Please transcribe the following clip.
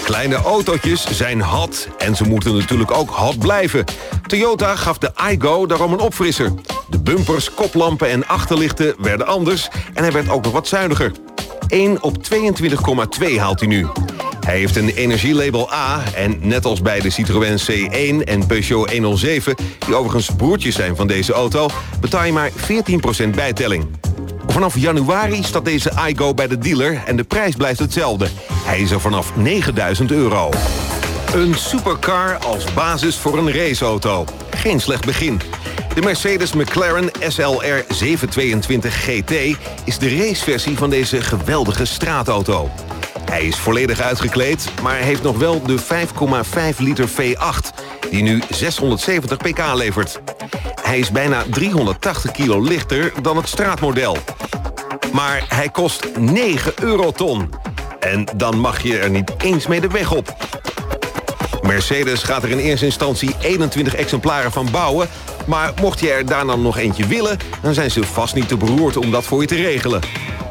Kleine autootjes zijn hot en ze moeten natuurlijk ook hot blijven. Toyota gaf de Aygo daarom een opfrisser. De bumpers, koplampen en achterlichten werden anders en hij werd ook nog wat zuiniger. 1 op 22,2 haalt hij nu. Hij heeft een energielabel A en net als bij de Citroën C1 en Peugeot 107... die overigens broertjes zijn van deze auto, betaal je maar 14% bijtelling. Vanaf januari staat deze Aygo bij de dealer en de prijs blijft hetzelfde. Hij is er vanaf €9.000. Een supercar als basis voor een raceauto. Geen slecht begin. De Mercedes McLaren SLR 722 GT is de raceversie van deze geweldige straatauto. Hij is volledig uitgekleed, maar heeft nog wel de 5,5 liter V8... die nu 670 pk levert. Hij is bijna 380 kilo lichter dan het straatmodel. Maar hij kost €9 En dan mag je er niet eens mee de weg op. Mercedes gaat er in eerste instantie 21 exemplaren van bouwen... maar mocht je er daarna nog eentje willen... dan zijn ze vast niet te beroerd om dat voor je te regelen.